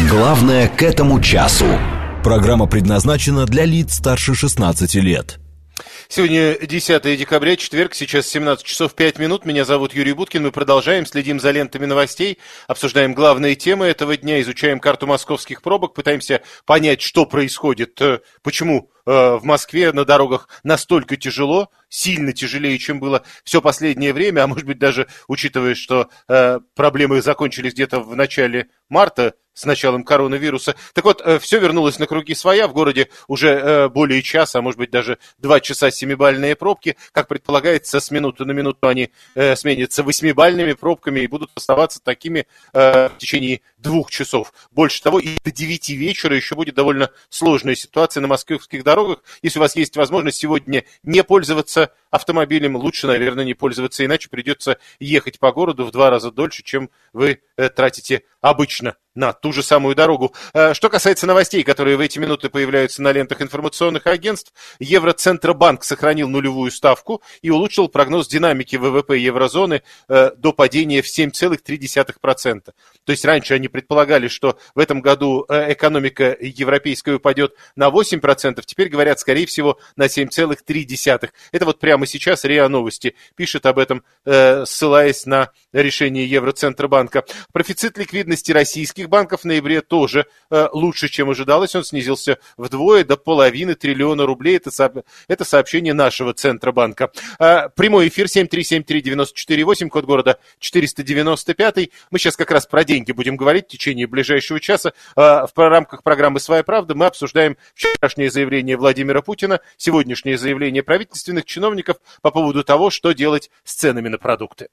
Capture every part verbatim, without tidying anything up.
Главное к этому часу. Программа предназначена для лиц старше шестнадцати лет. Сегодня десятое декабря, четверг, сейчас семнадцать часов пять минут. Меня зовут Юрий Буткин. Мы продолжаем, следим за лентами новостей, обсуждаем главные темы этого дня, изучаем карту московских пробок, пытаемся понять, что происходит, почему в Москве на дорогах настолько тяжело, сильно тяжелее, чем было все последнее время, а может быть даже учитывая, что э, проблемы закончились где-то в начале марта, с началом коронавируса. Так вот, э, все вернулось на круги своя. В городе уже э, более часа, а может быть даже два часа семибальные пробки. Как предполагается, с минуты на минуту они э, сменятся восьмибальными пробками и будут оставаться такими э, в течение двух часов. Больше того, и до девяти вечера еще будет довольно сложная ситуация на московских дорогах. Если у вас есть возможность сегодня не пользоваться автомобилем, лучше, наверное, не пользоваться, иначе придется ехать по городу в два раза дольше, чем вы э, тратите обычно на ту же самую дорогу. Что касается новостей, которые в эти минуты появляются на лентах информационных агентств, Евроцентробанк сохранил нулевую ставку и улучшил прогноз динамики ВВП еврозоны до падения в семь целых три десятых процента. То есть раньше они предполагали, что в этом году экономика европейская упадет на восемь процентов, теперь говорят, скорее всего, на семь целых три десятых процента. Это вот прямо сейчас РИА Новости пишет об этом, ссылаясь на решение Евроцентробанка. Профицит ликвидности российских банков в ноябре тоже э, лучше, чем ожидалось. Он снизился вдвое до половины триллиона рублей. Это, со... Это сообщение нашего Центробанка. Э, прямой эфир семь три семь три девять четыре восемь, код города четыреста девяносто пять. Мы сейчас как раз про деньги будем говорить в течение ближайшего часа. Э, в рамках программы «Своя правда» мы обсуждаем вчерашнее заявление Владимира Путина, сегодняшнее заявление правительственных чиновников по поводу того, что делать с ценами на продукты.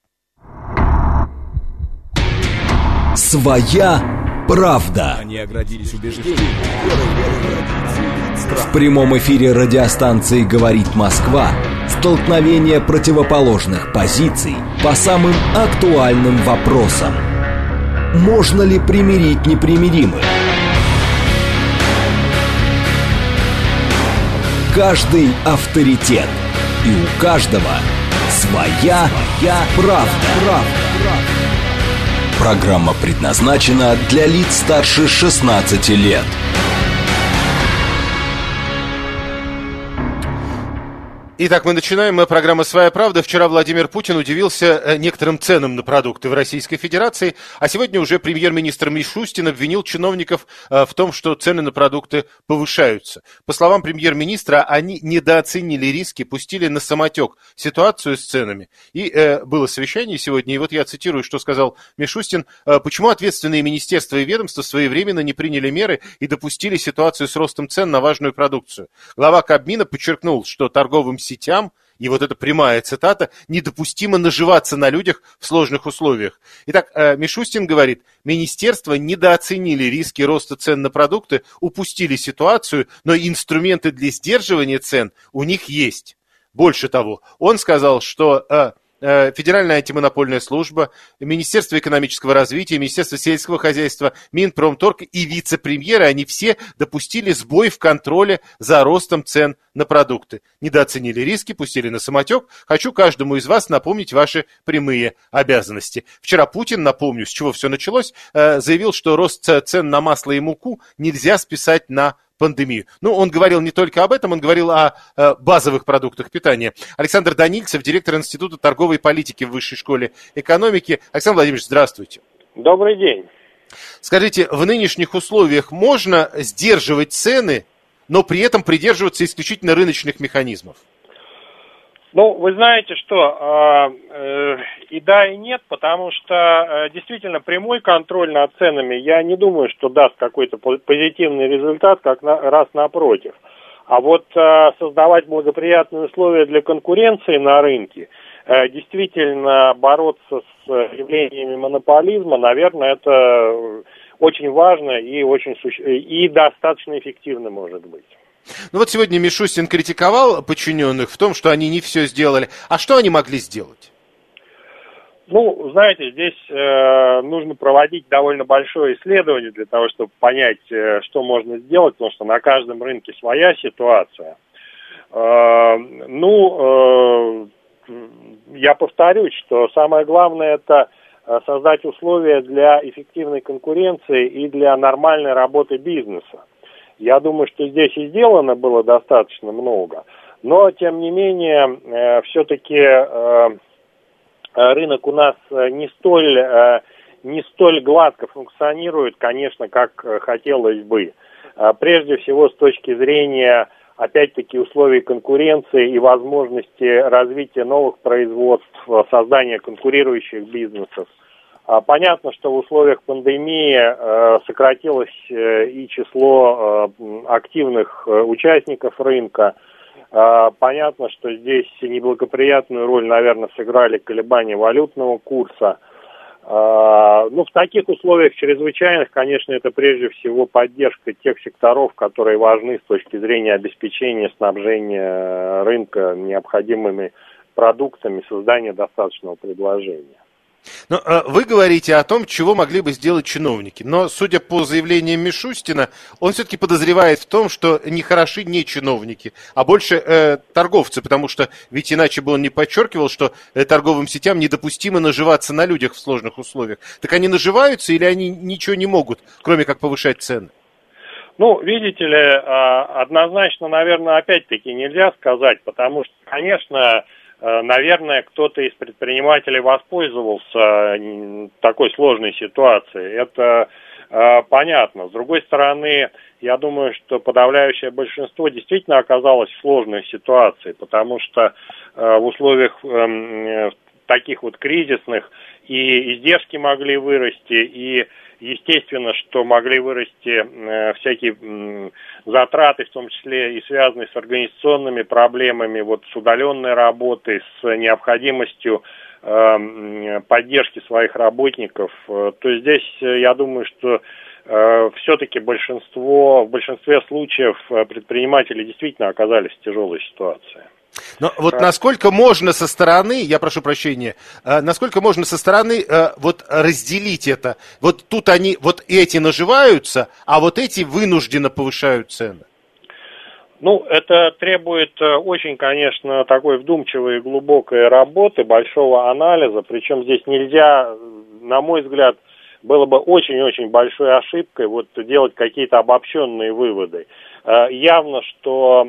Своя правда. Они оградились убеждением. В прямом эфире радиостанции «Говорит Москва» столкновение противоположных позиций по самым актуальным вопросам. Можно ли примирить непримиримых? Каждый авторитет. И у каждого своя, своя правда. правда. Программа предназначена для лиц старше шестнадцати лет. Итак, мы начинаем. Программа «Своя правда». Вчера Владимир Путин удивился некоторым ценам на продукты в Российской Федерации, а сегодня уже премьер-министр Мишустин обвинил чиновников в том, что цены на продукты повышаются. По словам премьер-министра, они недооценили риски, пустили на самотек ситуацию с ценами. И э, было совещание сегодня, и вот я цитирую, что сказал Мишустин. Почему ответственные министерства и ведомства своевременно не приняли меры и допустили ситуацию с ростом цен на важную продукцию? Глава Кабмина подчеркнул, что торговым сетям, и вот это прямая цитата, недопустимо наживаться на людях в сложных условиях. Итак, Мишустин говорит, министерства недооценили риски роста цен на продукты, упустили ситуацию, но инструменты для сдерживания цен у них есть. Больше того, он сказал, что Федеральная антимонопольная служба, Министерство экономического развития, Министерство сельского хозяйства, Минпромторг и вице-премьеры, они все допустили сбой в контроле за ростом цен на продукты. Недооценили риски, пустили на самотек. Хочу каждому из вас напомнить ваши прямые обязанности. Вчера Путин, напомню, с чего все началось, заявил, что рост цен на масло и муку нельзя списать на пандемию. Ну, он говорил не только об этом, он говорил о э, базовых продуктах питания. Александр Данильцев, директор Института торговой политики в Высшей школе экономики. Александр Владимирович, здравствуйте. Добрый день. Скажите, в нынешних условиях можно сдерживать цены, но при этом придерживаться исключительно рыночных механизмов? Ну, вы знаете, что э, э, и да, и нет, потому что э, действительно прямой контроль над ценами, я не думаю, что даст какой-то позитивный результат, как на, раз напротив. А вот э, создавать благоприятные условия для конкуренции на рынке, э, действительно бороться с явлениями монополизма, наверное, это очень важно и, очень суще... и достаточно эффективно может быть. Ну вот сегодня Мишустин критиковал подчиненных в том, что они не все сделали. А что они могли сделать? Ну, знаете, здесь э, нужно проводить довольно большое исследование для того, чтобы понять, э, что можно сделать, потому что на каждом рынке своя ситуация. Э, ну, э, я повторюсь, что самое главное это создать условия для эффективной конкуренции и для нормальной работы бизнеса. Я думаю, что здесь и сделано было достаточно много, но, тем не менее, э, все-таки э, рынок у нас не столь, э, не столь гладко функционирует, конечно, как хотелось бы. Э, прежде всего, с точки зрения, опять-таки, условий конкуренции и возможности развития новых производств, создания конкурирующих бизнесов. Понятно, что в условиях пандемии э, сократилось э, и число э, активных э, участников рынка. Э, понятно, что здесь неблагоприятную роль, наверное, сыграли колебания валютного курса. Э, ну, в таких условиях чрезвычайных, конечно, это прежде всего поддержка тех секторов, которые важны с точки зрения обеспечения снабжения рынка необходимыми продуктами, создания достаточного предложения. Но э, вы говорите о том, чего могли бы сделать чиновники. Но, судя по заявлениям Мишустина, он все-таки подозревает в том, что не хороши не чиновники, а больше э, торговцы, потому что ведь иначе бы он не подчеркивал, что э, торговым сетям недопустимо наживаться на людях в сложных условиях. Так они наживаются или они ничего не могут, кроме как повышать цены? Ну, видите ли, однозначно, наверное, опять-таки нельзя сказать, потому что, конечно, наверное, кто-то из предпринимателей воспользовался такой сложной ситуацией. Это э, понятно. С другой стороны, я думаю, что подавляющее большинство действительно оказалось в сложной ситуации, потому что э, в условиях э, таких вот кризисных и издержки могли вырасти, и естественно, что могли вырасти э, всякие э, затраты, в том числе и связанные с организационными проблемами, вот с удаленной работой, с необходимостью э, поддержки своих работников. Э, то здесь, э, я думаю, что э, все-таки большинство, в большинстве случаев э, предприниматели действительно оказались в тяжелой ситуации. Но вот насколько можно со стороны, я прошу прощения, насколько можно со стороны вот разделить это? Вот тут они, вот эти наживаются, а вот эти вынужденно повышают цены. Ну, это требует очень, конечно, такой вдумчивой и глубокой работы, большого анализа. Причем здесь нельзя, на мой взгляд, было бы очень-очень большой ошибкой вот делать какие-то обобщенные выводы. Явно, что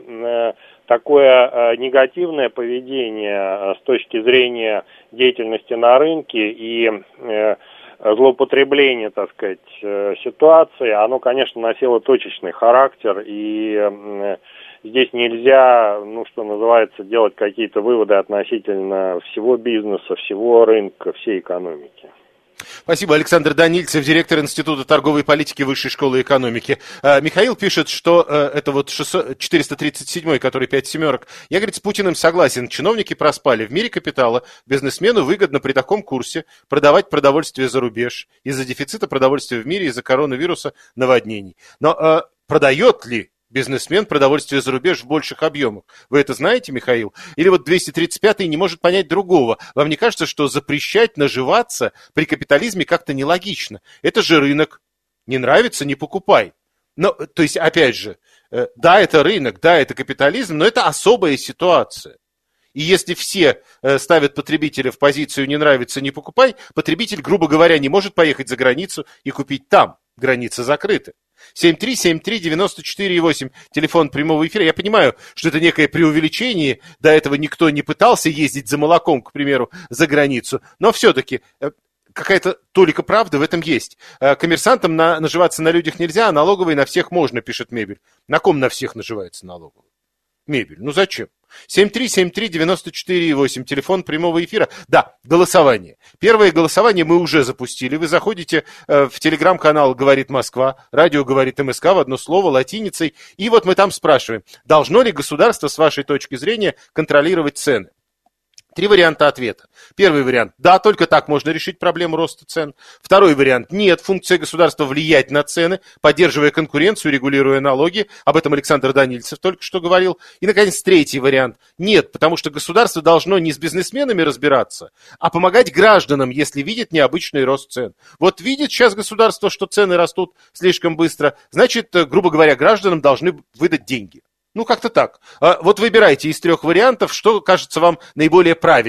такое э, негативное поведение э, с точки зрения деятельности на рынке и э, злоупотребление, так сказать, э, ситуации, оно, конечно, носило точечный характер, и э, здесь нельзя, ну, что называется, делать какие-то выводы относительно всего бизнеса, всего рынка, всей экономики. Спасибо. Александр Данильцев, директор Института торговой политики Высшей школы экономики. Михаил пишет, что это вот четыреста тридцать седьмой, который пять семерок. Я, говорит, с Путиным согласен. Чиновники проспали. В мире капитала бизнесмену выгодно при таком курсе продавать продовольствие за рубеж из-за дефицита продовольствия в мире, из-за коронавируса, наводнений. Но э, продает ли бизнесмен продовольствие за рубеж в больших объемах? Вы это знаете, Михаил? Или вот двести тридцать пятый не может понять другого? Вам не кажется, что запрещать наживаться при капитализме как-то нелогично? Это же рынок. Не нравится — не покупай. Но, то есть, опять же, да, это рынок, да, это капитализм, но это особая ситуация. И если все ставят потребителя в позицию «не нравится, не покупай», потребитель, грубо говоря, не может поехать за границу и купить там. Границы закрыты. семь три семь три девять четыре восемь, телефон прямого эфира. Я понимаю, что это некое преувеличение, до этого никто не пытался ездить за молоком, к примеру, за границу, но все-таки какая-то толика правды в этом есть. Коммерсантам на, наживаться на людях нельзя, а налоговые на всех можно, пишет Мебель. На ком на всех наживается налоговый? Мебель, ну зачем? семь три семь три девять четыре восемь, телефон прямого эфира. Да, голосование. Первое голосование мы уже запустили. Вы заходите э, в телеграм-канал «Говорит Москва», радио «Говорит МСК» в одно слово, латиницей. И вот мы там спрашиваем, должно ли государство, с вашей точки зрения, контролировать цены? Три варианта ответа. Первый вариант – да, только так можно решить проблему роста цен. Второй вариант – нет, функция государства влиять на цены, поддерживая конкуренцию, регулируя налоги. Об этом Александр Данильцев только что говорил. И, наконец, третий вариант – нет, потому что государство должно не с бизнесменами разбираться, а помогать гражданам, если видит необычный рост цен. Вот видит сейчас государство, что цены растут слишком быстро, значит, грубо говоря, гражданам должны выдать деньги. Ну, как-то так. Вот выбирайте из трех вариантов, что кажется вам наиболее правильным.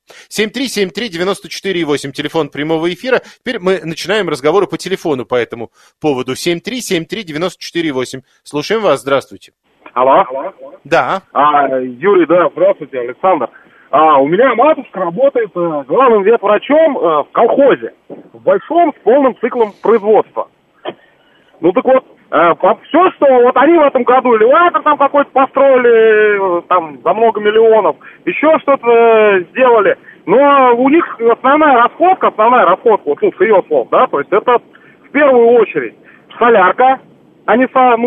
семь три семь три девяносто четыре восемь, телефон прямого эфира. Теперь мы начинаем разговоры по телефону по этому поводу. семь три семь три девяносто четыре восемь. Слушаем вас, здравствуйте. Алло. Да. А, Юрий, да, здравствуйте, Александр. А, у меня матушка работает а, главным ветврачом а, в колхозе, в большом, с полным циклом производства. Ну так вот, а, все, что вот они в этом году элеватор там какой-то построили, там, за много миллионов, еще что-то сделали, но у них основная расходка, основная расходка, вот, ну, с ее слов, да, то есть это в первую очередь солярка, они,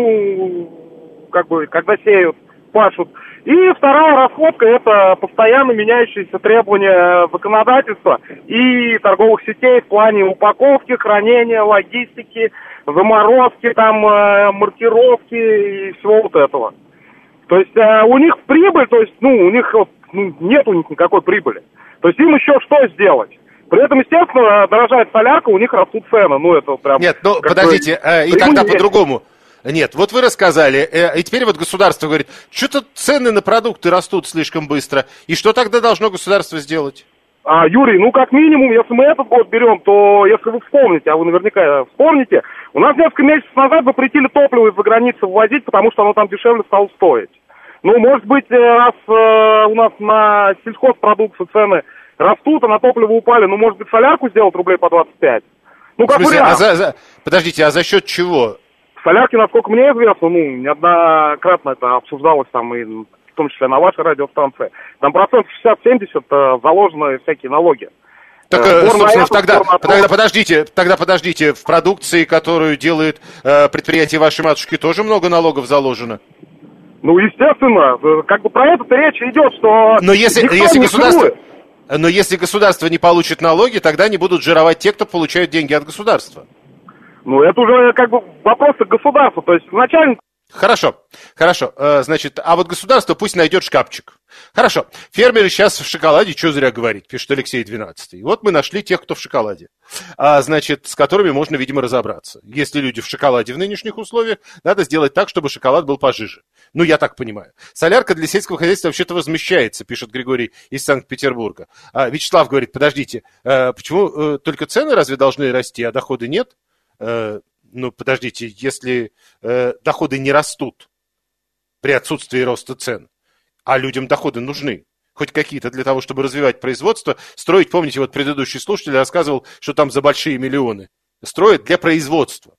ну, как бы, когда сеют, пашут. И вторая расходка – это постоянно меняющиеся требования законодательства и торговых сетей в плане упаковки, хранения, логистики, заморозки, там, э, маркировки и всего вот этого. То есть э, у них прибыль, то есть, ну, у них ну, нет у них никакой прибыли. То есть им еще что сделать? При этом, естественно, дорожает солярка, у них растут цены. Ну, это прям... Нет, ну, подождите, э, и тогда по-другому. Нет, вот вы рассказали, э, и теперь вот государство говорит, что-то цены на продукты растут слишком быстро. И что тогда должно государство сделать? А, Юрий, ну как минимум, если мы этот год берем, то если вы вспомните, а вы наверняка вспомните, у нас несколько месяцев назад запретили топливо из-за границы ввозить, потому что оно там дешевле стало стоить. Ну, может быть, раз э, у нас на сельхозпродукцию цены растут, а на топливо упали, ну, может быть, солярку сделать рублей по двадцать пять? Ну, как смысле, вариант. А за, за... Подождите, а за счет чего? Солярки, насколько мне известно, ну, неоднократно это обсуждалось там, и в том числе на вашей радиостанции, там процентов шестьдесят-семьдесят э, заложены всякие налоги. Так, э, собственно, тогда, тогда подождите, тогда подождите, в продукции, которую делает э, предприятие вашей матушки, тоже много налогов заложено? Ну, естественно, как бы про это речь идет, что... Но если, если государство... Но если государство не получит налоги, тогда не будут жировать те, кто получают деньги от государства. Ну, это уже как бы вопрос к государству, то есть изначально... Хорошо, хорошо, значит, а вот государство пусть найдет шкафчик. Хорошо, фермеры сейчас в шоколаде, что зря говорить, пишет Алексей двенадцатый. Вот мы нашли тех, кто в шоколаде, а, значит, с которыми можно, видимо, разобраться. Если люди в шоколаде в нынешних условиях, надо сделать так, чтобы шоколад был пожиже. Ну, я так понимаю. Солярка для сельского хозяйства вообще-то возмещается, пишет Григорий из Санкт-Петербурга. А Вячеслав говорит, подождите, а почему только цены разве должны расти, а доходы нет? Ну, подождите, если э, доходы не растут при отсутствии роста цен, а людям доходы нужны, хоть какие-то для того, чтобы развивать производство, строить, помните, вот предыдущий слушатель рассказывал, что там за большие миллионы строят для производства.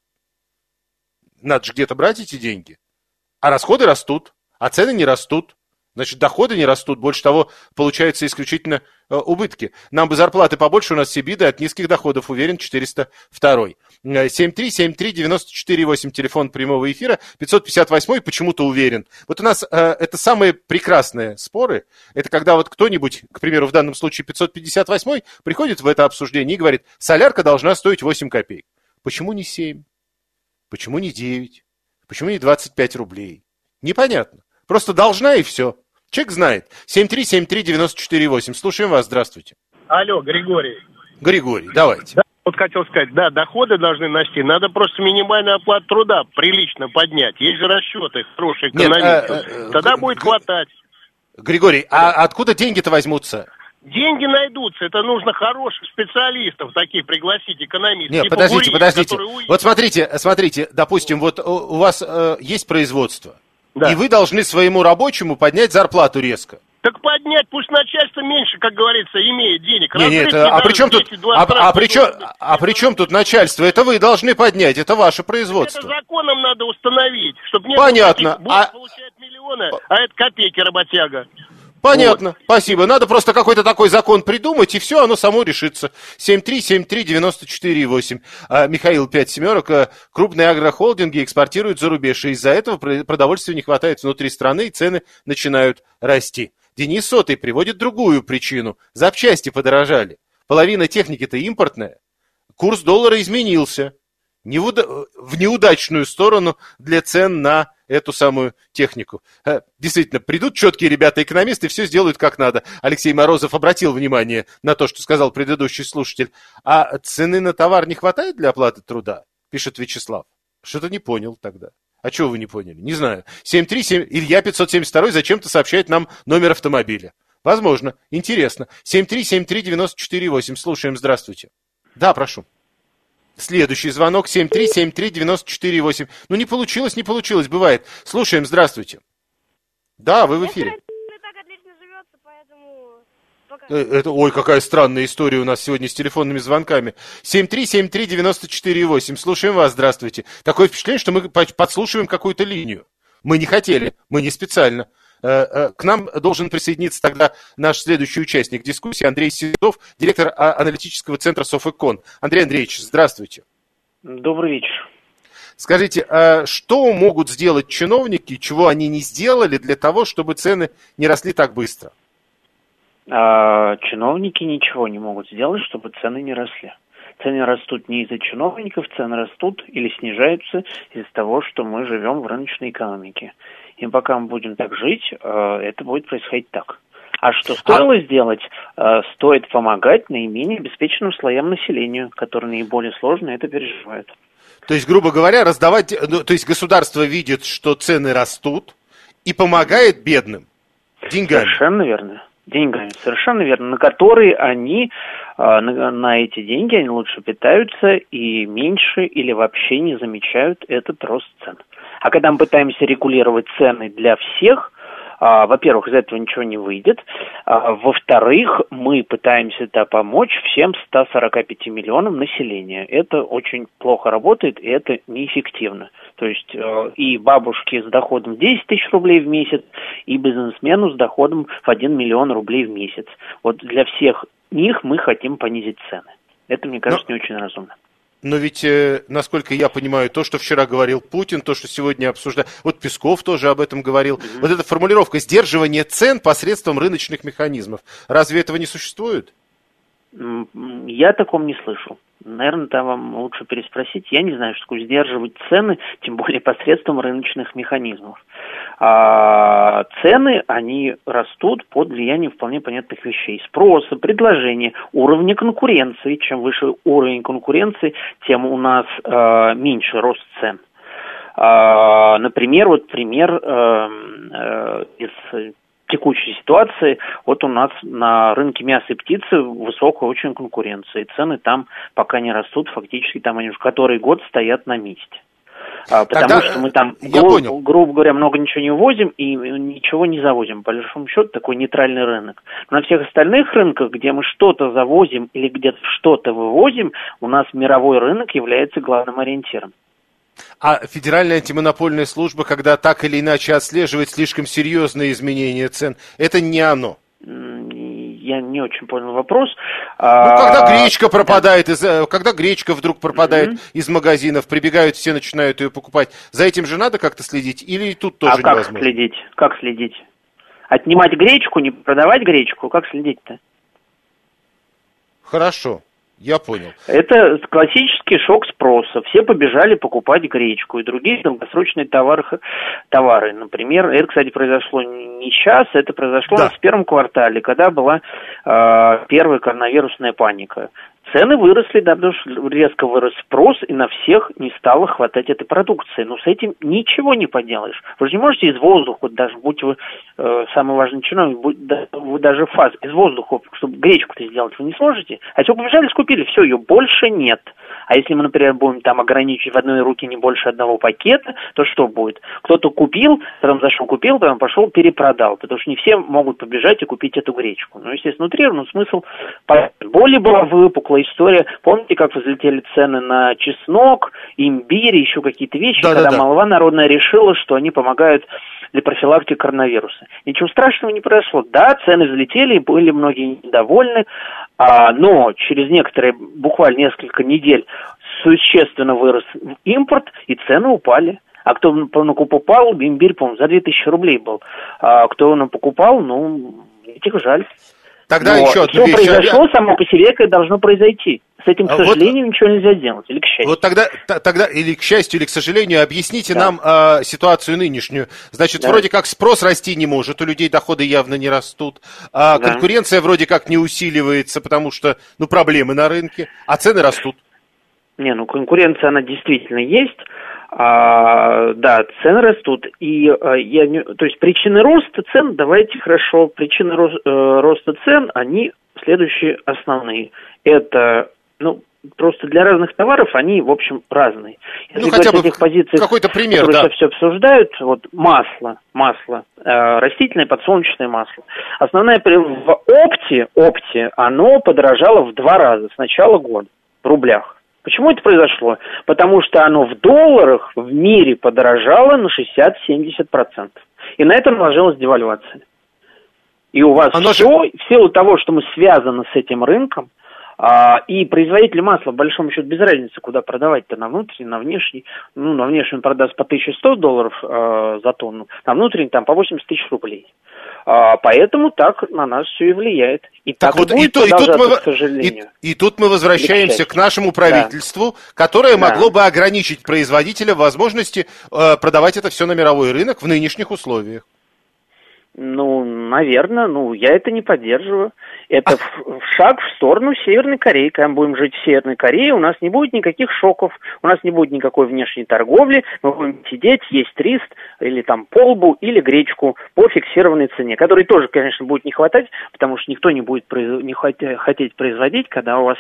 Надо же где-то брать эти деньги. А расходы растут, а цены не растут. Значит, доходы не растут, больше того, получается исключительно э, убытки. Нам бы зарплаты побольше, у нас все биды от низких доходов, уверен, четыреста два. семь три семь три девяносто четыре восемь, телефон прямого эфира, пятьсот пятьдесят восемь, почему-то уверен. Вот у нас э, это самые прекрасные споры, это когда вот кто-нибудь, к примеру, в данном случае пятьсот пятьдесят восемь, приходит в это обсуждение и говорит, солярка должна стоить восемь копеек. Почему не семь? Почему не девять? Почему не двадцать пять рублей? Непонятно. Просто должна и все. Человек знает. семь три семь три девяносто четыре восемь. Слушаем вас. Здравствуйте. Алло, Григорий. Григорий, давайте. Да, вот хотел сказать, да, доходы должны расти. Надо просто минимальную оплату труда прилично поднять. Есть же расчеты хорошие экономистов. Нет, а, Тогда а, будет хватать. Григорий, а откуда деньги-то возьмутся? Деньги найдутся. Это нужно хороших специалистов таких пригласить, экономистов. Нет, типа подождите, Гурьев, подождите. который... Вот смотрите, смотрите, допустим, вот у вас э, есть производство. Да. И вы должны своему рабочему поднять зарплату резко. Так поднять, пусть начальство меньше, как говорится, имеет денег. Нет, нет, а при чем тут, а, а, при чем, а при чем тут начальство? Это вы должны поднять, это ваше производство. Это законом надо установить, чтобы не Понятно. было таких, а... получать миллионы, а это копейки работяга. Понятно, вот. Спасибо. Надо просто какой-то такой закон придумать, и все, оно само решится. семь три семь три девяносто четыре восемь. А, Михаил, пять семерок. А, крупные агрохолдинги экспортируют за рубеж, и из-за этого продовольствия не хватает внутри страны, и цены начинают расти. Денис Сотый приводит другую причину. Запчасти подорожали. Половина техники-то импортная. Курс доллара изменился. Неуда... в неудачную сторону для цен на эту самую технику. Действительно, придут четкие ребята-экономисты и все сделают как надо. Алексей Морозов обратил внимание на то, что сказал предыдущий слушатель. А цены на товар не хватает для оплаты труда? Пишет Вячеслав. Что-то не понял тогда. А чего вы не поняли? Не знаю. семь три семь... Илья пятьсот семьдесят два зачем-то сообщает нам номер автомобиля. Возможно. Интересно. семь три семь три девять четыре восемь. Слушаем. Здравствуйте. Да, прошу. Следующий звонок. семь три семь три девять четыре восемь. Ну, не получилось, не получилось. Бывает. Слушаем. Здравствуйте. Да, вы в эфире. Это, ой, какая странная история у нас сегодня с телефонными звонками. семь три семь три девять четыре восемь. Слушаем вас, здравствуйте. Такое впечатление, что мы подслушиваем какую-то линию. Мы не хотели, мы не специально. К нам должен присоединиться тогда наш следующий участник дискуссии Андрей Седов, директор аналитического центра Софэкон. Андрей Андреевич, здравствуйте. Добрый вечер. Скажите, а что могут сделать чиновники, чего они не сделали для того, чтобы цены не росли так быстро? А, чиновники ничего не могут сделать, чтобы цены не росли. Цены растут не из-за чиновников, цены растут или снижаются из-за того, что мы живем в рыночной экономике. И пока мы будем так жить, это будет происходить так. А что стоило а... сделать? Стоит помогать наименее обеспеченным слоям населения, которые наиболее сложно это переживают. То есть, грубо говоря, раздавать, ну, то есть государство видит, что цены растут и помогает бедным деньгами. Совершенно верно. Деньгами, совершенно верно, на которые они, на, на эти деньги они лучше питаются и меньше или вообще не замечают этот рост цен. А когда мы пытаемся регулировать цены для всех, а, во-первых, из этого ничего не выйдет, а, во-вторых, мы пытаемся да, помочь всем ста сорока пяти миллионам населения. Это очень плохо работает, и это неэффективно. То есть э, и бабушки с доходом десять тысяч рублей в месяц, и бизнесмену с доходом в один миллион рублей в месяц. Вот для всех них мы хотим понизить цены. Это, мне кажется, Но... не очень разумно. Но ведь, насколько я понимаю, то, что вчера говорил Путин, то, что сегодня обсуждают, вот Песков тоже об этом говорил, mm-hmm. вот эта формулировка «сдерживание цен посредством рыночных механизмов». Разве этого не существует? Я о таком не слышал. Наверное, там вам лучше переспросить. Я не знаю, что такое сдерживать цены, тем более посредством рыночных механизмов. А цены, они растут под влиянием вполне понятных вещей. Спроса, предложения, уровня конкуренции. Чем выше уровень конкуренции, тем у нас э, меньше рост цен. А, например, вот пример э, э, из текущей ситуации, вот у нас на рынке мяса и птицы высокая очень конкуренция, и цены там пока не растут, фактически там они уже который год стоят на месте. А, потому Тогда, что мы там, гру- грубо говоря, много ничего не ввозим и ничего не завозим. По большому счету, такой нейтральный рынок. Но на всех остальных рынках, где мы что-то завозим или где-то что-то вывозим, у нас мировой рынок является главным ориентиром. А Федеральная антимонопольная служба, когда так или иначе отслеживает слишком серьезные изменения цен, это не оно? Я не очень понял вопрос. Ну, когда гречка пропадает, из, когда гречка вдруг пропадает mm-hmm. из магазинов, прибегают, все начинают ее покупать, за этим же надо как-то следить? Или тут тоже а невозможно? А как следить? Как следить? Отнимать гречку, не продавать гречку? Как следить-то? Хорошо. Я понял. Это классический шок спроса. Все побежали покупать гречку и другие долгосрочные товары. товары. Например, это, кстати, произошло не сейчас, это произошло да. в первом квартале, когда была э, первая коронавирусная паника. Цены выросли, да, потому что резко вырос спрос, и на всех не стало хватать этой продукции. Но с этим ничего не поделаешь. Вы же не можете из воздуха, даже будь вы э, самый важный чиновник, будь, да, вы даже фаз из воздуха, чтобы гречку-то сделать, вы не сможете. А если вы побежали, скупили, все, ее больше нет. А если мы, например, будем там ограничивать в одной руке не больше одного пакета, то что будет? Кто-то купил, потом зашел купил, потом пошел, перепродал. Потому что не все могут побежать и купить эту гречку. Ну, естественно, утрированный смысл. Более была выпуклая история. Помните, как взлетели цены на чеснок, имбирь, еще какие-то вещи, да, когда да, да. молва народная решила, что они помогают для профилактики коронавируса. Ничего страшного не произошло. Да, цены взлетели, были многие недовольны, а, но через некоторые, буквально несколько недель, существенно вырос импорт, и цены упали. А кто покупал, имбирь, по-моему, за две тысячи рублей был. А кто покупал, ну, этих жаль. Тогда но еще все произошло, само по себе, как должно произойти. С этим, к сожалению, вот, ничего нельзя сделать, или к счастью. Вот тогда, тогда или к счастью, или к сожалению, объясните да. нам э, ситуацию нынешнюю. Значит, да. вроде как спрос расти не может, у людей доходы явно не растут, а да. конкуренция вроде как не усиливается, потому что, ну, проблемы на рынке, а цены растут. Не, ну, конкуренция, она действительно есть. А, да, цены растут. И а, я не, то есть причины роста цен, давайте хорошо, причины рост, э, роста цен, они следующие основные. Это, ну, просто для разных товаров они, в общем, разные. Если ну, хотя бы этих позиций, какой-то пример, которые да. сейчас все обсуждают, вот масло, масло, э, растительное подсолнечное масло. Основная в опте, опте, оно подорожало в два раза с начала года в рублях. Почему это произошло? Потому что оно в долларах в мире подорожало на шестьдесят-семьдесят процентов. И на это наложилась девальвация. И у вас оно все, же... в силу того, что мы связаны с этим рынком, а, и производитель масла, в большом счету, без разницы, куда продавать-то, на внутренний, на внешний. Ну, на внешний он продаст по тысяче сто долларов а, за тонну, на внутренний там по восемьдесят тысяч рублей. А, поэтому так на нас все и влияет. И так, так вот, и будет и, то, и тут мы, к сожалению. И, и тут мы возвращаемся к нашему правительству, да. которое да. могло бы ограничить производителя в возможности э, продавать это все на мировой рынок в нынешних условиях. Ну, наверное, ну, я это не поддерживаю. Это а... шаг в сторону Северной Кореи. Когда мы будем жить в Северной Корее, у нас не будет никаких шоков, у нас не будет никакой внешней торговли, мы будем сидеть, есть рис, или там полбу, или гречку по фиксированной цене, которой тоже, конечно, будет не хватать, потому что никто не будет произ... не хотеть производить, когда у вас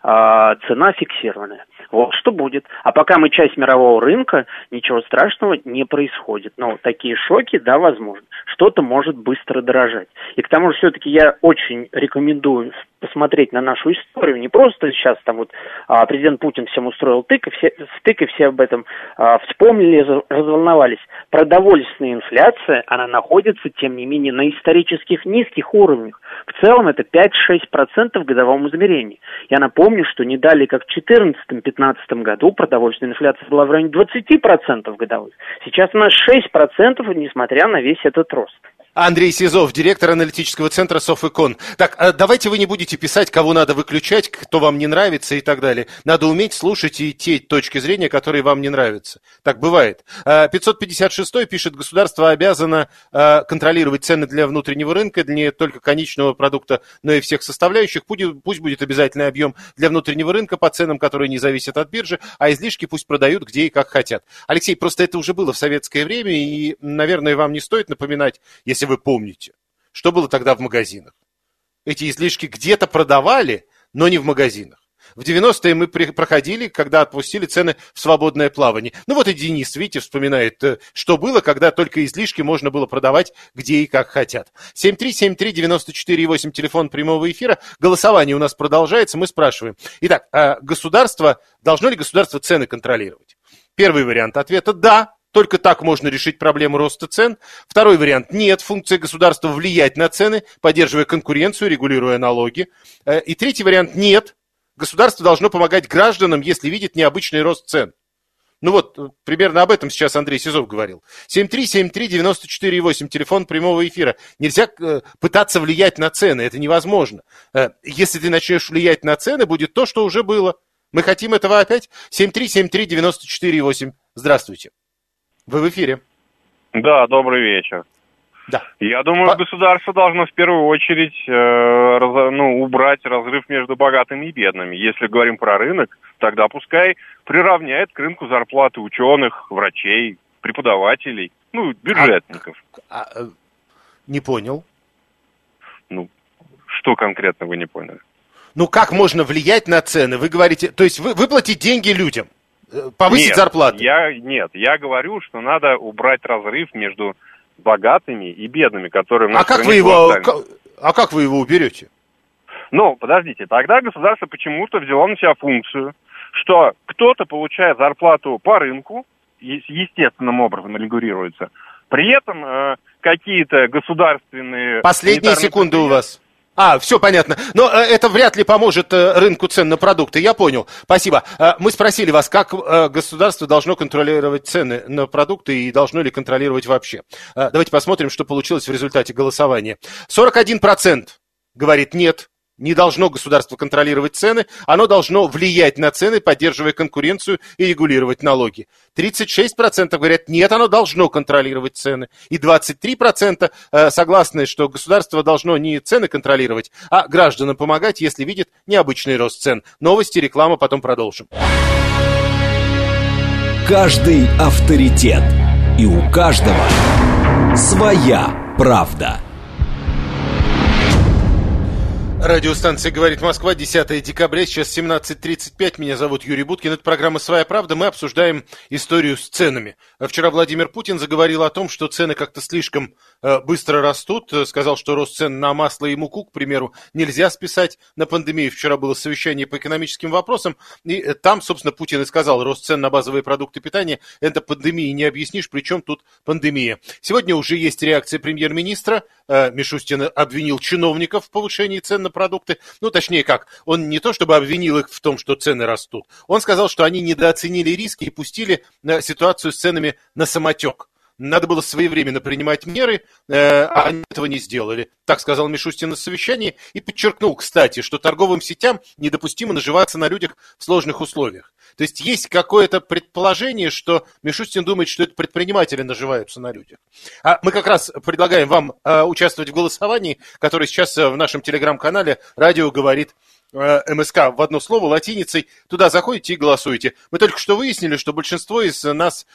а, цена фиксированная. Вот что будет. А пока мы часть мирового рынка, ничего страшного не происходит. Но такие шоки, да, возможно. Что-то может быстро дорожать. И к тому же все-таки я очень рекомендую посмотреть на нашу историю. Не просто сейчас там вот а, президент Путин всем устроил тык, и все, стык, и все об этом а, вспомнили, разволновались. Продовольственная инфляция, она находится, тем не менее, на исторических низких уровнях. В целом это пять-шесть процентов в годовом измерении. Я напомню, что не далее, как в две тысячи четырнадцатом-пятнадцатом году продовольственная инфляция была в районе двадцать процентов годовых. Сейчас у нас шесть процентов, несмотря на весь этот рост. Андрей Сизов, директор аналитического центра Софэкон. Так, давайте вы не будете писать, кого надо выключать, кто вам не нравится и так далее. Надо уметь слушать и те точки зрения, которые вам не нравятся. Так бывает. пятьсот пятьдесят шестой пишет, государство обязано контролировать цены для внутреннего рынка, не только конечного продукта, но и всех составляющих. Пусть будет обязательный объем для внутреннего рынка по ценам, которые не зависят от биржи, а излишки пусть продают где и как хотят. Алексей, просто это уже было в советское время, и, наверное, вам не стоит напоминать, если вы помните, что было тогда в магазинах. Эти излишки где-то продавали, но не в магазинах. В девяностые мы проходили, когда отпустили цены в свободное плавание. Ну вот и Денис, видите, вспоминает, что было, когда только излишки можно было продавать где и как хотят. семь три семь три девять четыре восемь, телефон прямого эфира. Голосование у нас продолжается, мы спрашиваем. Итак, государство, должно ли государство цены контролировать? Первый вариант ответа – да. Только так можно решить проблему роста цен. Второй вариант – нет. Функция государства влиять на цены, поддерживая конкуренцию, регулируя налоги. И третий вариант – нет. Государство должно помогать гражданам, если видит необычный рост цен. Ну вот, примерно об этом сейчас Андрей Сизов говорил. семь три семь три девять четыре восемь, телефон прямого эфира. Нельзя э, пытаться влиять на цены, это невозможно. Э, если ты начнешь влиять на цены, будет то, что уже было. Мы хотим этого опять? семь три семь три девять четыре восемь. Здравствуйте. Вы в эфире. Да, добрый вечер. Да. Я думаю, По... государство должно в первую очередь э, раз, ну, убрать разрыв между богатыми и бедными. Если говорим про рынок, тогда пускай приравняет к рынку зарплаты ученых, врачей, преподавателей, ну, бюджетников. А, а, не понял. Ну, что конкретно вы не поняли? Ну, как можно влиять на цены? Вы говорите, то есть вы, выплатить деньги людям? Повысить нет, зарплаты? Я, нет, я говорю, что надо убрать разрыв между богатыми и бедными, которые... А как, вы его, а как вы его уберете? Ну, подождите, тогда государство почему-то взяло на себя функцию, что кто-то получает зарплату по рынку, естественным образом регулируется, при этом э, какие-то государственные... Последние секунды у вас. А, все понятно. Но э, это вряд ли поможет э, рынку цен на продукты. Я понял. Спасибо. Э, мы спросили вас, как э, государство должно контролировать цены на продукты и должно ли контролировать вообще. Э, давайте посмотрим, что получилось в результате голосования. сорок один процент говорит нет. Не должно государство контролировать цены, оно должно влиять на цены, поддерживая конкуренцию и регулировать налоги. тридцать шесть процентов говорят, нет, оно должно контролировать цены. И двадцать три процента согласны, что государство должно не цены контролировать, а гражданам помогать, если видит необычный рост цен. Новости, реклама, потом продолжим. каждый авторитет. И у каждого своя правда. Радиостанция «Говорит Москва», десятое декабря, сейчас семнадцать тридцать пять. Меня зовут Юрий Буткин. Это программа «Своя правда». Мы обсуждаем историю с ценами. Вчера Владимир Путин заговорил о том, что цены как-то слишком э, быстро растут. Сказал, что рост цен на масло и муку, к примеру, нельзя списать на пандемию. Вчера было совещание по экономическим вопросам. И э, там, собственно, Путин и сказал, рост цен на базовые продукты питания – это пандемии не объяснишь, причем тут пандемия. Сегодня уже есть реакция премьер-министра. Э, Мишустин обвинил чиновников в повышении цен на продукты, ну, точнее как, он не то чтобы обвинил их в том, что цены растут, он сказал, что они недооценили риски и пустили ситуацию с ценами на самотек. Надо было своевременно принимать меры, а они этого не сделали. Так сказал Мишустин на совещании и подчеркнул, кстати, что торговым сетям недопустимо наживаться на людях в сложных условиях. То есть есть какое-то предположение, что Мишустин думает, что это предприниматели наживаются на людях. А мы как раз предлагаем вам участвовать в голосовании, которое сейчас в нашем телеграм-канале «Радио говорит МСК» в одно слово латиницей. Туда заходите и голосуете. Мы только что выяснили, что большинство из нас...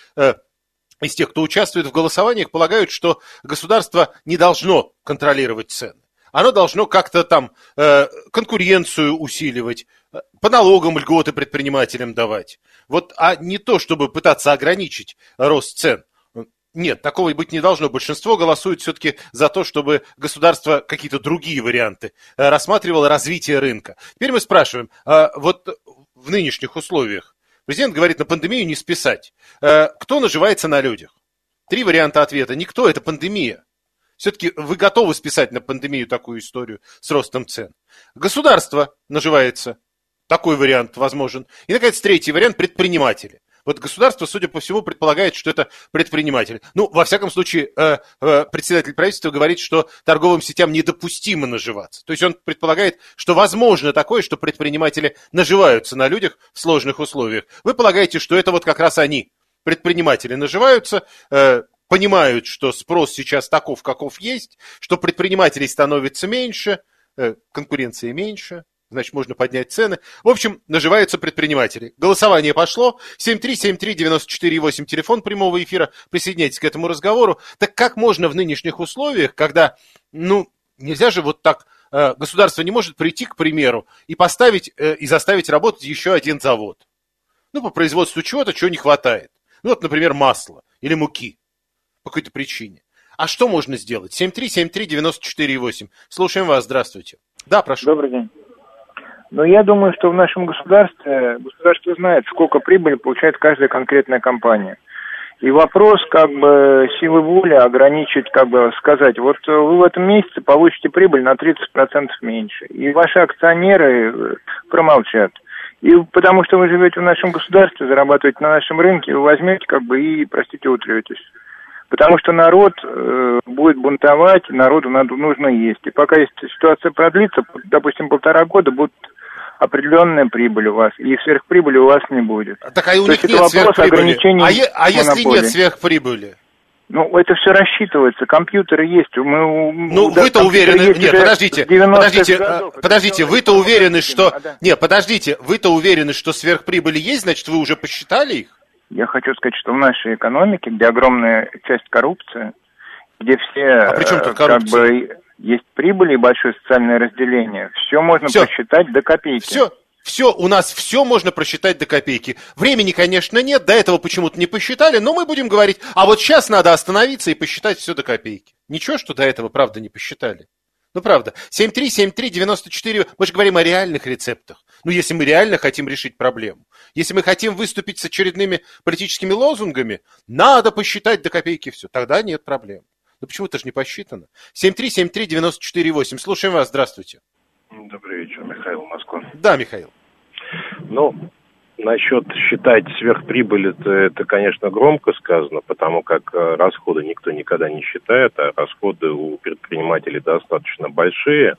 из тех, кто участвует в голосованиях, полагают, что государство не должно контролировать цены. Оно должно как-то там э, конкуренцию усиливать, по налогам льготы предпринимателям давать. Вот, а не то, чтобы пытаться ограничить рост цен. Нет, такого и быть не должно. Большинство голосует все-таки за то, чтобы государство какие-то другие варианты э, рассматривало развитие рынка. Теперь мы спрашиваем, э, вот в нынешних условиях, президент говорит, на пандемию не списать. Кто наживается на людях? Три варианта ответа. Никто, это пандемия. Все-таки вы готовы списать на пандемию такую историю с ростом цен? Государство наживается. Такой вариант возможен. И, наконец, третий вариант – предприниматели. Вот государство, судя по всему, предполагает, что это предприниматели. Ну, во всяком случае, э, э, председатель правительства говорит, что торговым сетям недопустимо наживаться. То есть он предполагает, что возможно такое, что предприниматели наживаются на людях в сложных условиях. Вы полагаете, что это вот как раз они, предприниматели, наживаются, э, понимают, что спрос сейчас таков, каков есть, что предпринимателей становится меньше, э, конкуренции меньше. Значит, можно поднять цены. В общем, наживаются предприниматели. Голосование пошло. семь три семь три девять четыре восемь, телефон прямого эфира. Присоединяйтесь к этому разговору. Так как можно в нынешних условиях, когда, ну, нельзя же вот так, э, государство не может прийти, к примеру, и поставить, э, и заставить работать еще один завод. Ну, по производству чего-то, чего не хватает. Ну, вот, например, масла или муки. По какой-то причине. А что можно сделать? семь три семь три девять четыре восемь. Слушаем вас. Здравствуйте. Да, прошу. Добрый день. Но я думаю, что в нашем государстве, государство знает, сколько прибыли получает каждая конкретная компания. И вопрос, как бы, силы воли ограничить, как бы сказать, вот вы в этом месяце получите прибыль на тридцать процентов меньше. И ваши акционеры промолчат. И потому что вы живете в нашем государстве, зарабатываете на нашем рынке, вы возьмете, как бы, и, простите, утретесь. Потому что народ э, будет бунтовать, народу надо, нужно есть. И пока ситуация продлится, допустим, полтора года, будет определенная прибыль у вас, и сверхприбыли у вас не будет. Так а у них нет сверхприбыли. А, е- а если нет сверхприбыли? Ну, это все рассчитывается, компьютеры есть. Мы, ну, вы-то уверены... Нет, подождите, подождите, годов, подождите, вы-то уверены, что... Да. Нет, подождите, вы-то уверены, что сверхприбыли есть, значит, вы уже посчитали их? Я хочу сказать, что в нашей экономике, где огромная часть коррупции, где все... А при чем тут коррупция? Как бы, есть прибыль и большое социальное разделение. Все можно все. Просчитать до копейки. Все, все, у нас все можно просчитать до копейки. Времени, конечно, нет, до этого почему-то не посчитали, но мы будем говорить, а вот сейчас надо остановиться и посчитать все до копейки. Ничего, что до этого, правда, не посчитали. Ну, правда. семь три семь три девять четыре, мы же говорим о реальных рецептах. Ну, если мы реально хотим решить проблему. Если мы хотим выступить с очередными политическими лозунгами, надо посчитать до копейки все. Тогда нет проблем. Ну, почему это же не посчитано? семь три семь три девять четыре восемь. Слушаем вас. Здравствуйте. Добрый вечер, Михаил, Москва. Да, Михаил. Ну, насчет считать сверхприбыль, это, это, конечно, громко сказано, потому как расходы никто никогда не считает, а расходы у предпринимателей достаточно большие.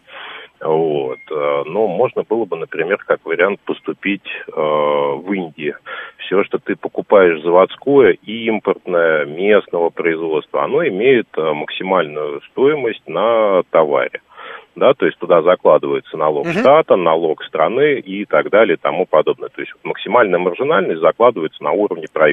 Вот. Но можно было бы, например, как вариант поступить э, в Индии. Все, что ты покупаешь заводское и импортное, местного производства, оно имеет максимальную стоимость на товаре. Да, то есть туда закладывается налог uh-huh. штата, налог страны и так далее и тому подобное. То есть максимальная маржинальность закладывается на уровне правительства.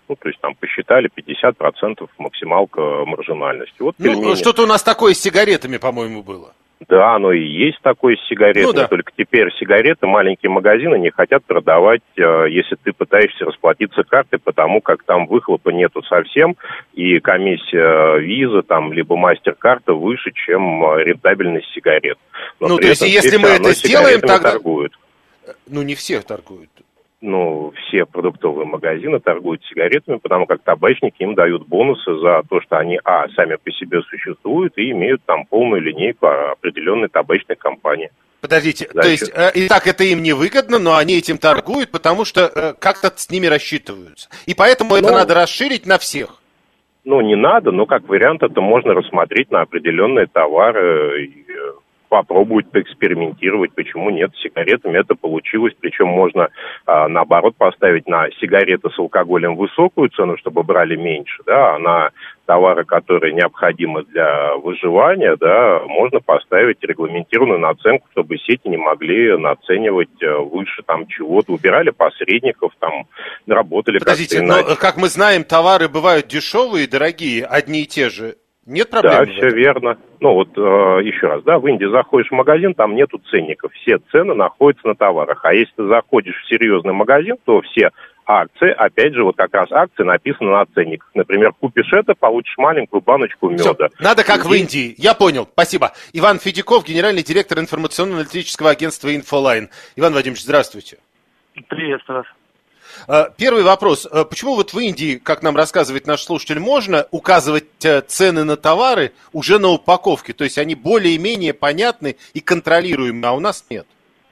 Ну, то есть там посчитали пятьдесят процентов максималка маржинальности. Вот ну, пельмени. Что-то у нас такое с сигаретами, по-моему, было. Да, оно и есть такое с сигаретами, ну, да. Только теперь сигареты маленькие магазины не хотят продавать, если ты пытаешься расплатиться картой, потому как там выхлопа нету совсем, и комиссия виза, там, либо мастер-карта выше, чем рентабельность сигарет. Но ну, то есть, если мы это сделаем, тогда... торгуют. Ну, не все торгуют. Ну, все продуктовые магазины торгуют сигаретами, потому как табачники им дают бонусы за то, что они, а, сами по себе существуют и имеют там полную линейку определенной табачной компании. Подождите, за то счет... есть, э, и так это им невыгодно, но они этим торгуют, потому что э, как-то с ними рассчитываются. И поэтому ну, это надо расширить на всех. Ну, не надо, но как вариант это можно рассмотреть на определенные товары, и, попробовать поэкспериментировать, почему нет, с сигаретами это получилось, причем можно а, наоборот поставить на сигареты с алкоголем высокую цену, чтобы брали меньше, да, а на товары, которые необходимы для выживания, да, можно поставить регламентированную наценку, чтобы сети не могли наценивать выше там чего-то, убирали посредников, там, работали Подождите, как-то иначе. Но, как мы знаем, товары бывают дешевые и дорогие, одни и те же. Нет проблем? Да, все верно. Ну вот э, еще раз, да, в Индии заходишь в магазин, там нету ценников, все цены находятся на товарах. А если ты заходишь в серьезный магазин, то все акции, опять же, вот как раз акции написаны на ценниках. Например, купишь это, получишь маленькую баночку меда. Все, надо как и... в Индии. Я понял, спасибо. Иван Федяков, генеральный директор информационно-аналитического агентства «Инфолайн». Иван Владимирович, здравствуйте. Приветствую вас. Первый вопрос. Почему вот в Индии, как нам рассказывает наш слушатель, можно указывать цены на товары уже на упаковке? То есть они более-менее понятны и контролируемы, а у нас нет?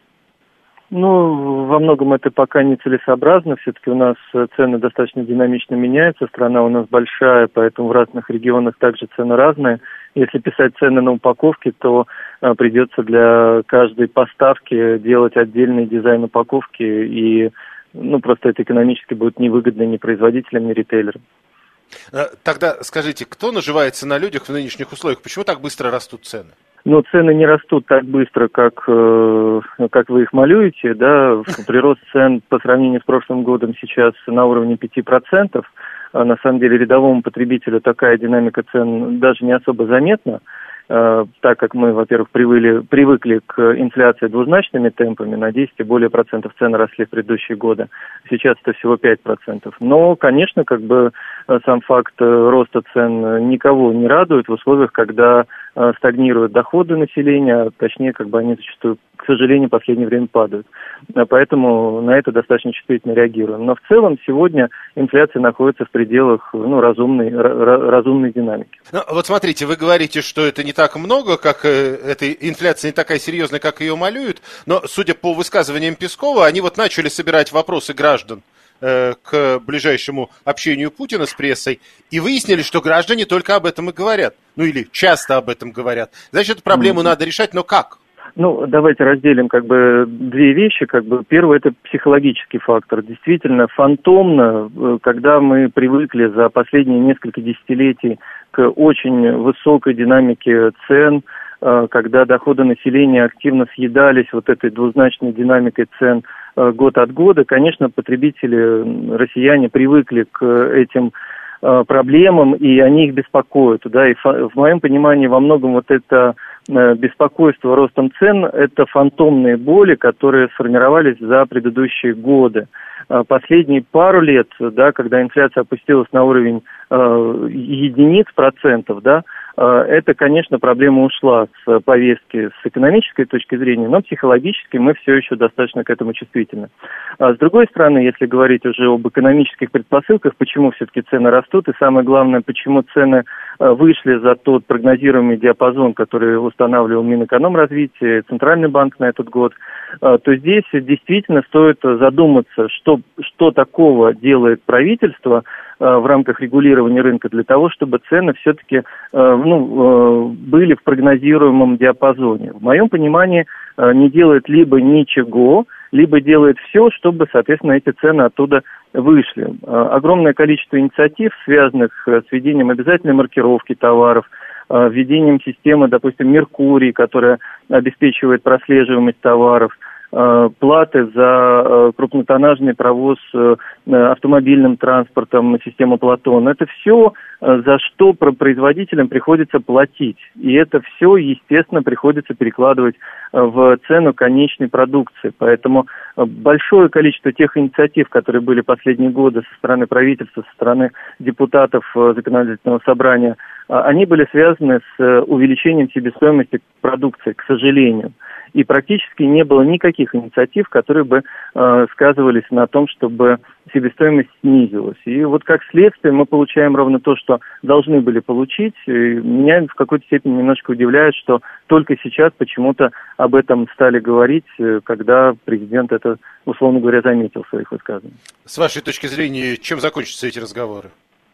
Ну, во многом это пока нецелесообразно. Все-таки у нас цены достаточно динамично меняются. Страна у нас большая, поэтому в разных регионах также цены разные. Если писать цены на упаковке, то а, придется для каждой поставки делать отдельный дизайн упаковки, и ну, просто это экономически будет невыгодно ни производителям, ни ритейлерам. Тогда скажите, кто наживается на людях в нынешних условиях? Почему так быстро растут цены? Ну, цены не растут так быстро, как, э, как вы их малюете, да. Прирост цен по сравнению с прошлым годом сейчас на уровне пяти процентов. А на самом деле рядовому потребителю такая динамика цен даже не особо заметна, э, так как мы, во-первых, привыкли, привыкли к инфляции двузначными темпами, на десять и более процентов цены росли в предыдущие годы. Сейчас это всего пять процентов. Но, конечно, как бы сам факт роста цен никого не радует в условиях, когда стагнируют доходы населения, точнее, как бы они зачастую, к сожалению, в последнее время падают. Поэтому на это достаточно чувствительно реагируем. Но в целом сегодня инфляция находится в пределах ну, разумной, разумной динамики. Ну, вот смотрите, вы говорите, что это не так много, как эта инфляция не такая серьезная, как ее малюют, но, судя по высказываниям Пескова, они вот начали собирать вопросы граждан к ближайшему общению Путина с прессой, и выяснили, что граждане только об этом и говорят. Ну или часто об этом говорят. Значит, эту проблему mm-hmm. надо решать, но как? Ну, давайте разделим как бы две вещи. Как бы первое – это психологический фактор. Действительно, фантомно, когда мы привыкли за последние несколько десятилетий к очень высокой динамике цен, когда доходы населения активно съедались вот этой двузначной динамикой цен год от года, конечно, потребители, россияне привыкли к этим проблемам, и они их беспокоят. Да, и в моем понимании во многом вот это беспокойство ростом цен – это фантомные боли, которые сформировались за предыдущие годы. Последние пару лет, да, когда инфляция опустилась на уровень э, единиц процентов, да, э, это, конечно, проблема ушла с повестки с экономической точки зрения, но психологически мы все еще достаточно к этому чувствительны. А с другой стороны, если говорить уже об экономических предпосылках, почему все-таки цены растут, и самое главное, почему цены э, вышли за тот прогнозируемый диапазон, который устанавливал Минэкономразвития, Центральный банк на этот год, э, то здесь действительно стоит задуматься, что что такого делает правительство э, в рамках регулирования рынка для того, чтобы цены все-таки э, ну, э, были в прогнозируемом диапазоне. В моем понимании э, не делает либо ничего, либо делает все, чтобы, соответственно, эти цены оттуда вышли. Э, огромное количество инициатив, связанных с введением обязательной маркировки товаров, э, введением системы, допустим, Меркурий, которая обеспечивает прослеживаемость товаров, платы за крупнотоннажный провоз автомобильным транспортом, систему Платон. Это все, за что производителям приходится платить. И это все, естественно, приходится перекладывать в цену конечной продукции. Поэтому большое количество тех инициатив, которые были последние годы со стороны правительства, со стороны депутатов законодательного собрания, они были связаны с увеличением себестоимости продукции, к сожалению. И практически не было никаких инициатив, которые бы э, сказывались на том, чтобы себестоимость снизилась. И вот как следствие мы получаем ровно то, что должны были получить. И меня в какой-то степени немножко удивляет, что только сейчас почему-то об этом стали говорить, когда президент это, условно говоря, заметил в своих высказываниях. С вашей точки зрения, чем закончатся эти разговоры?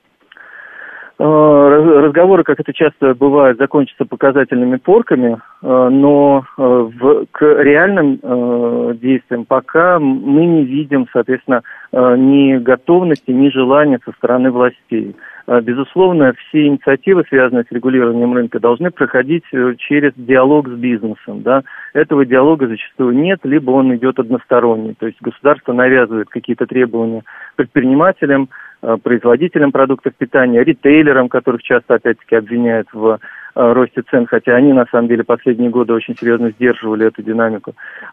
Разговоры, как это часто бывает, закончатся показательными порками, но в, к реальным действиям пока мы не видим, соответственно, ни готовности, ни желания со стороны властей. Безусловно, все инициативы, связанные с регулированием рынка, должны проходить через диалог с бизнесом. Да? Этого диалога зачастую нет, либо он идет односторонний. То есть государство навязывает какие-то требования предпринимателям, производителям продуктов питания, ритейлерам, которых часто, опять-таки, обвиняют в росте цен, хотя они, на самом деле, последние годы очень серьезно сдерживали эту динамику.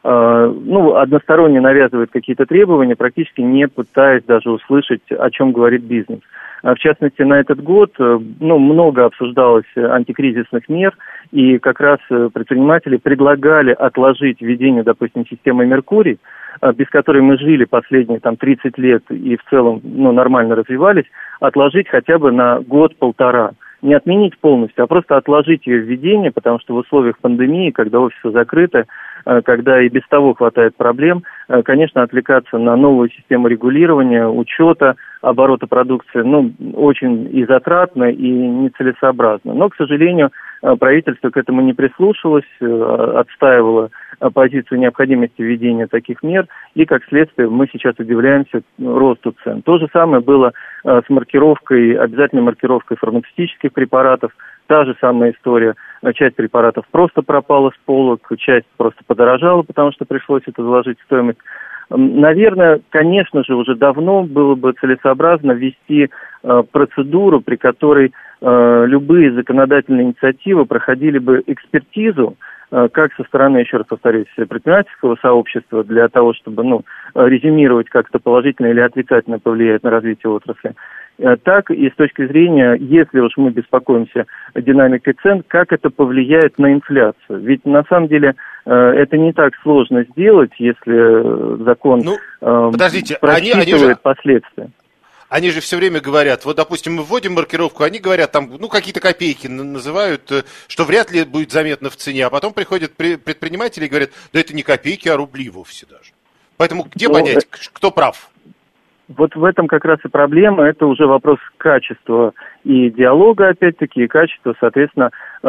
Ну, односторонне навязывают какие-то требования, практически не пытаясь даже услышать, о чем говорит бизнес. В частности, на этот год ну, много обсуждалось антикризисных мер, и как раз предприниматели предлагали отложить введение, допустим, системы «Меркурий», без которой мы жили последние там, тридцать лет и в целом ну, нормально развивались, отложить хотя бы на год-полтора. Не отменить полностью, а просто отложить ее введение, потому что в условиях пандемии, когда офисы закрыты, когда и без того хватает проблем, конечно, отвлекаться на новую систему регулирования, учета, оборота продукции, ну, очень и затратно, и нецелесообразно. Но, к сожалению, правительство к этому не прислушалось, отстаивало позицию необходимости введения таких мер, и, как следствие, мы сейчас удивляемся росту цен. То же самое было с маркировкой, обязательной маркировкой фармацевтических препаратов. Та же самая история. Часть препаратов просто пропала с полок, часть просто подорожала, потому что пришлось это заложить в стоимость. Наверное, конечно же, уже давно было бы целесообразно ввести э, процедуру, при которой э, любые законодательные инициативы проходили бы экспертизу, э, как со стороны, еще раз повторюсь, предпринимательского сообщества, для того, чтобы ну, резюмировать, как это положительно или отрицательно повлияет на развитие отрасли, э, так и с точки зрения, если уж мы беспокоимся динамикой цен, как это повлияет на инфляцию. Ведь на самом деле это не так сложно сделать, если закон ну, подождите, просчитывает они, они же, последствия. Они же все время говорят, вот, допустим, мы вводим маркировку, они говорят, там, ну, какие-то копейки называют, что вряд ли будет заметно в цене, а потом приходят предприниматели и говорят, да это не копейки, а рубли вовсе даже. Поэтому где Но понять, кто прав? Вот в этом как раз и проблема, это уже вопрос качества и диалога, опять-таки, и качества, соответственно,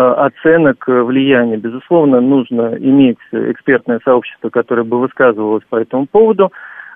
оценок влияния. Безусловно, нужно иметь экспертное сообщество, которое бы высказывалось по этому поводу,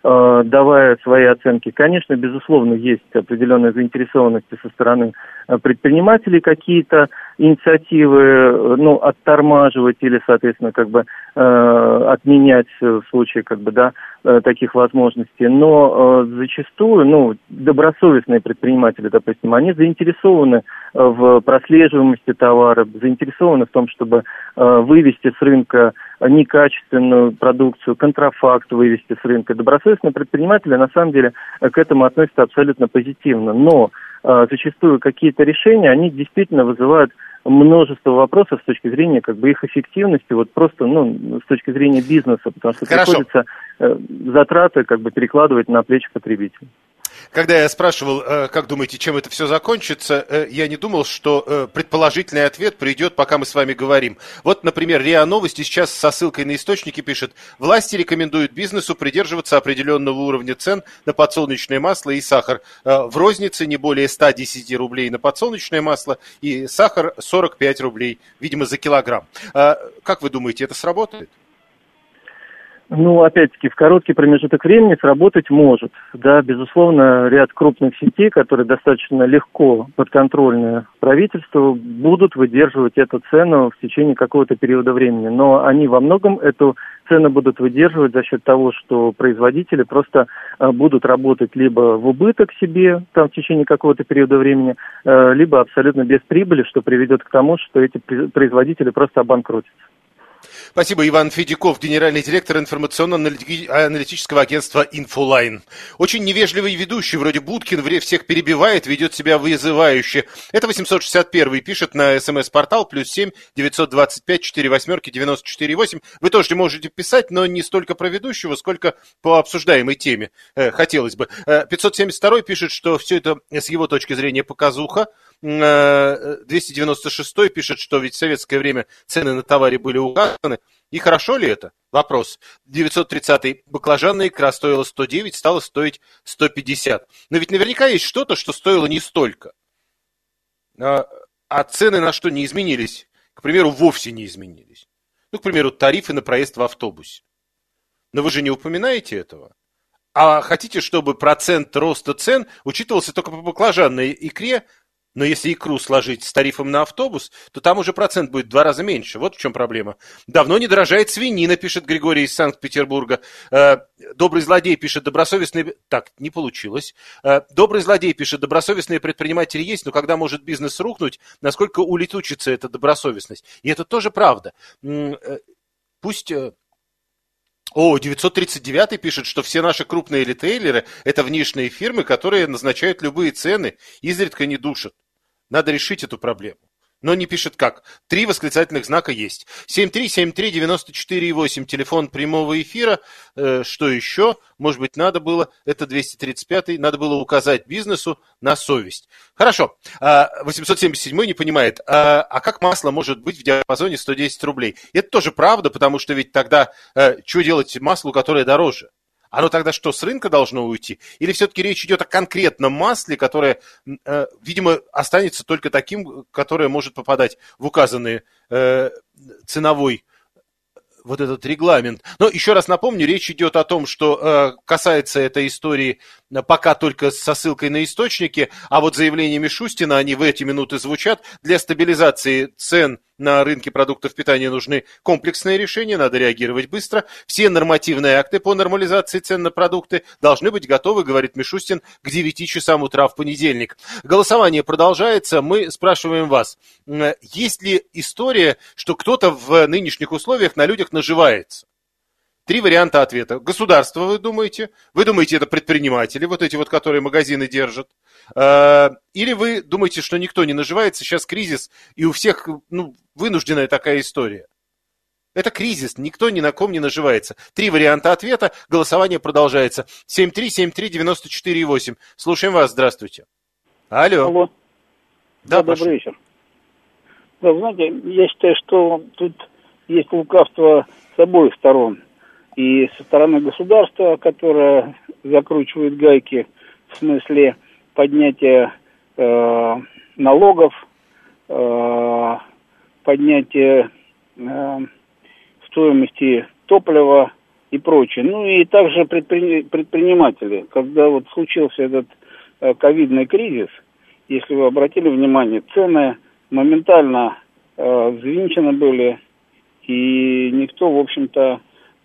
давая свои оценки. Конечно, безусловно, есть определенная заинтересованность со стороны предпринимателей, какие-то инициативы, ну, оттормаживать или, соответственно, как бы э, отменять в случае, как бы, да, таких возможностей. Но э, зачастую, ну, добросовестные предприниматели, допустим, они заинтересованы в прослеживаемости товара, заинтересованы в том, чтобы э, вывести с рынка некачественную продукцию, контрафакт вывести с рынка. Добросовестные предприниматели, на самом деле, к этому относятся абсолютно позитивно. Но э, зачастую какие-то решения, они действительно вызывают множество вопросов с точки зрения как бы их эффективности, вот просто, ну, с точки зрения бизнеса, потому что Хорошо. приходится э, затраты как бы перекладывать на плечи потребителя. Когда я спрашивал, как думаете, чем это все закончится, я не думал, что предположительный ответ придет, пока мы с вами говорим. Вот, например, РИА Новости сейчас со ссылкой на источники пишет: власти рекомендуют бизнесу придерживаться определенного уровня цен на подсолнечное масло и сахар. В рознице не более ста десяти рублей на подсолнечное масло и сахар сорок пять рублей, сорок пять рублей, видимо, за килограмм. Как вы думаете, это сработает? Ну, опять-таки, в короткий промежуток времени сработать может. Да, безусловно, ряд крупных сетей, которые достаточно легко подконтрольны правительству, будут выдерживать эту цену в течение какого-то периода времени. Но они во многом эту цену будут выдерживать за счет того, что производители просто э, будут работать либо в убыток себе там, в течение какого-то периода времени, э, либо абсолютно без прибыли, что приведет к тому, что эти производители просто обанкротятся. Спасибо. Иван Федяков, генеральный директор информационно-аналитического агентства «Инфолайн». Очень невежливый ведущий, вроде Будкин, всех перебивает, ведет себя вызывающе. Это восемьсот шестьдесят первый пишет на смс-портал плюс семь девятьсот двадцать пять сорок восемь девяносто четыре восемь. Вы тоже можете писать, но не столько про ведущего, сколько по обсуждаемой теме. Э, хотелось бы. Э, пятьсот семьдесят второй пишет, что все это с его точки зрения показуха. двести девяносто шестой пишет, что ведь в советское время цены на товаре были указаны. И хорошо ли это? Вопрос. девятьсот тридцатый. Баклажанная икра стоила сто девять, стала стоить сто пятьдесят. Но ведь наверняка есть что-то, что стоило не столько. А, а цены на что не изменились? К примеру, вовсе не изменились. Ну, к примеру, тарифы на проезд в автобусе. Но вы же не упоминаете этого. А хотите, чтобы процент роста цен учитывался только по баклажанной икре? Но если икру сложить с тарифом на автобус, то там уже процент будет в два раза меньше. Вот в чем проблема. Давно не дорожает свинина, пишет Григорий из Санкт-Петербурга. Добрый злодей пишет, добросовестные... Так, не получилось. Добрый злодей пишет, добросовестные предприниматели есть, но когда может бизнес рухнуть, насколько улетучится эта добросовестность? И это тоже правда. Пусть... О, девятьсот тридцать девятый пишет, что все наши крупные ритейлеры – это внешние фирмы, которые назначают любые цены, изредка не душат. Надо решить эту проблему. Но не пишет как. Три восклицательных знака есть. семь три семь три девяносто четыре восемь, телефон прямого эфира. Э, что еще? Может быть, надо было, это двести тридцать пятый, надо было указать бизнесу на совесть. Хорошо. восемьсот семьдесят седьмой не понимает, а, а как масло может быть в диапазоне сто десять рублей? Это тоже правда, потому что ведь тогда э, что делать маслу, которое дороже? Оно тогда что, с рынка должно уйти? Или все-таки речь идет о конкретном масле, которое, э, видимо, останется только таким, которое может попадать в указанный э, ценовой вот этот регламент. Но еще раз напомню, речь идет о том, что э, касается этой истории пока только со ссылкой на источники, а вот заявления Мишустина, они в эти минуты звучат. Для стабилизации цен на рынке продуктов питания нужны комплексные решения, надо реагировать быстро. Все нормативные акты по нормализации цен на продукты должны быть готовы, говорит Мишустин, к девяти часам утра в понедельник. Голосование продолжается. Мы спрашиваем вас, есть ли история, что кто-то в нынешних условиях на людях наживается? Три варианта ответа. Государство, вы думаете? Вы думаете, это предприниматели, вот эти вот, которые магазины держат? Или вы думаете, что никто не наживается, сейчас кризис, и у всех ну, вынужденная такая история? Это кризис, никто ни на ком не наживается. Три варианта ответа, голосование продолжается. семь три семь три девяносто четыре восемь. Слушаем вас, здравствуйте. Алло. Алло. Да, да добрый вечер. Да, знаете, я считаю, что тут есть лукавство с обоих сторон. И со стороны государства, которое закручивает гайки в смысле поднятия э, налогов, э, поднятия э, стоимости топлива и прочее. Ну и также предпри... предприниматели. Когда вот случился этот э, ковидный кризис, если вы обратили внимание, цены моментально э, взвинчены были, и никто, в общем-то,